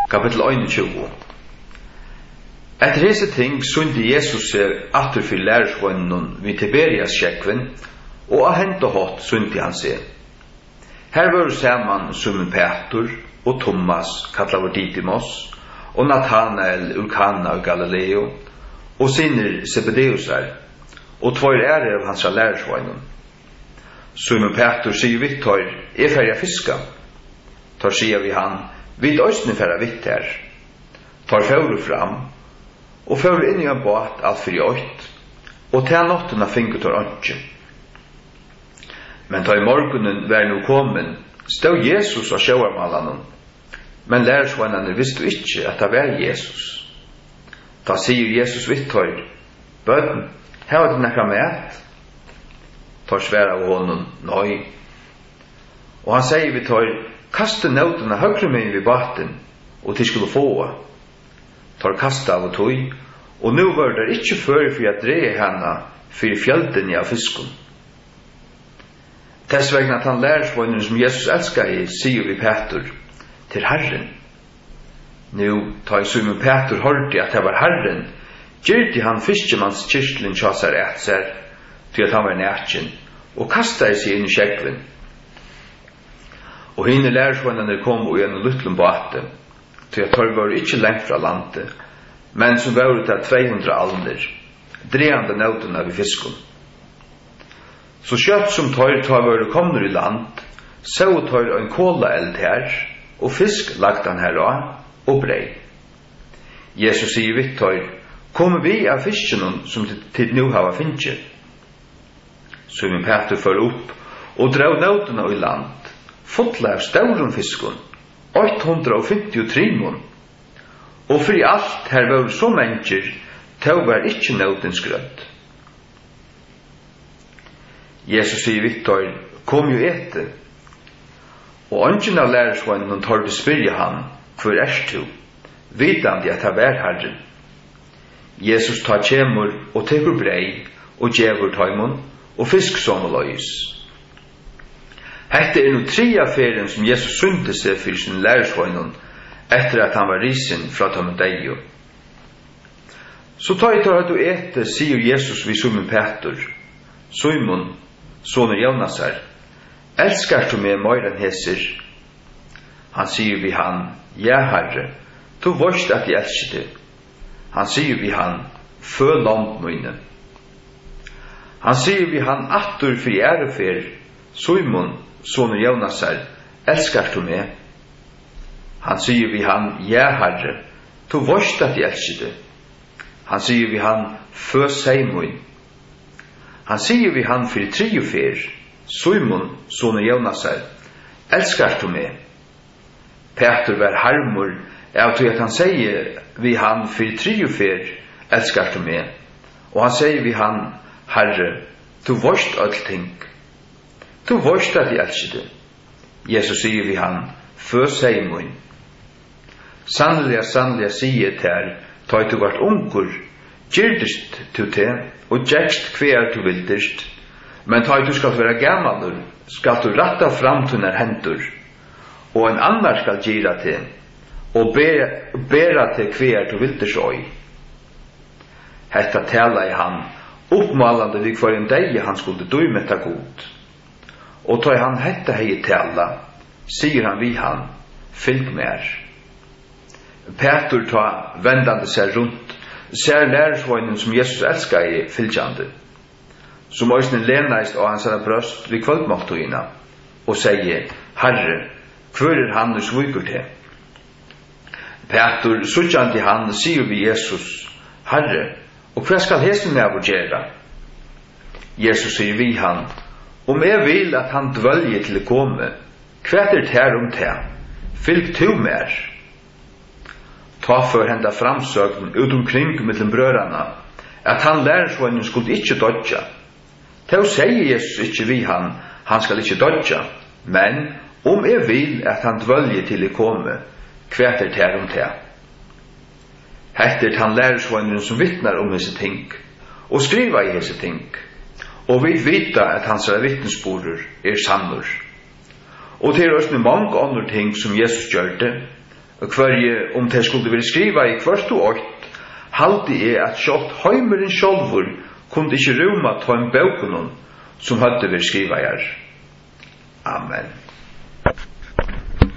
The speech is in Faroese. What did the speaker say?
Kapitel 21. Etter hese ting sundi Jesus seg atter for lærersvønnen vid Tiberias skjekven, og av hent og hatt sundi han seg. Her var saman Simon Petur og Thomas, kallar Didymos, og Nathanael ur Kana og Galileo, og sinner Zebedeusar, og tvoir av hans lærersvønnen. Simon Petur sier vitt tar, ferja fiska. Tar sier vi han, vid østene ferja vitt her. Tar fjore fram, og fjore inn i en båt alt for i øst, og til nottena finket tar ønske. Men ta i morgenen var nu kommen, stod Jesus og sjåarmalanen, men lærersvennerne visste ikke at det var Jesus. Da sier Jesus vitt tar, bøten, her var det nekka med tar sværa av honom, nøy. Og han sier vi tar, kaste nøtene høyre med vid baten, og til skulle få. Tar kaste av og tog, og nu var det ikke før for å dreie henne for fjølden av fisken. Tess vegna at han lærersvønnen som Jesus elskar i, sier vi Petur, til Herren. Nu tar Simon Petur hørte at det var Herren, gyrte han fiskemanns kyrkelen tjasar et seg, til at han var nærkjen, og kastet seg inn i skjekven. Og henne lærersvennerne kom og gjennom luttlom båte, til at de var ikke lengt fra landet, men som var ut av 200 alder, dreande nøtene av fiskon. Så kjøtt som tar var kommer i land, så tar en kålaeld her, og fisk lagt han her av, og brei. Jesus sier vitt tar, kommer vi av fisken som til nå har finnet. Simon Petur fører opp og drev nøtene i land, fotla av stauren fiskon, 853 mån. Og for i alt her var så mennesker, til var ikke nøtens grønt. Jesus sier Victor, kom jo etter. Og ønsken av lærersvannen tar til spyrje han, hvor du? Vitande at han var Herren. Jesus tar kjemur og tekur brei, og djevur taimon, og fisk som og løys. Hette nu 3 ferien som Jesus synte seg for sin lærersvønnen etter at han var risen fra Tomedeio. Så tar at du ete, sier Jesus vid Simon Petur, Simon, soner Jonasar, elskar du meg mer enn heser? Han sier vi han, ja Herre, du vorst at jeg elsker det. Han sier vi han, føl langt mine. Han sier vi han attur for ærefer, Simon, soner Jonasar, elskar du meg? Han sier vi han, ja Herre, du vorst at jeg elsker det. Han sier vi han, fø seimun. Han sier vi han for 3 fer, Simon, soner Jonasar, elskar du meg? Petur var harmur, av til at han sier vi han for 3 fer, elskar du meg? Og han sier vi han, Herre, du vorst alt ting. Du vorst at jeg elsker det. Jesus sier vi han, fø seimun. Sannelig, sier til, ta du vart ungur, gyrdist du til, og gjerst hver du vildist, men ta du skal være gammal, skal du ratta fram til hendur, og en annar skal gyra til, og bera til hver du vildist oi. Hetta tala i han, uppmalande vid hver en deg han skulle døymetta god. Og ta han hetta hei tala, sier han vi han, fylg mer. Petur ta vendande seg rundt, ser lærersvønnen som Jesus elskar i fylgjande, som òsne lenaist av hans brøst vid kvöldmåltøyina, og sier, Herre, hver han og svugur til? Petur, suttjandi han, sier vi Jesus, Herre, og hva skal hesen med å gjøre? Jesus sier vi han, om jeg vil at han dvølger til å komme, hva det her om det? Fylg to mer. Ta for henda framsøkten ut omkring mellom brødrene, at han lærersvønnen skulle ikke dodja. Til å sier Jesus ikke vi han skal ikke dodja, men om jeg vil at han dvølger til å komme, hva det her om det? Hette han lærersvønnen som vittnar om hese ting, og skriva i hese ting, og vi vita at hans vittnesborder sannur. Og til oss med mange andre ting som Jesus gjør det, og hverje om det skulle være skriva i hvert og åkt, halte jeg at sjålt heimeren sjolvur kunne ikke roma ta en bøkunnen som hadde vært skriva her. Amen.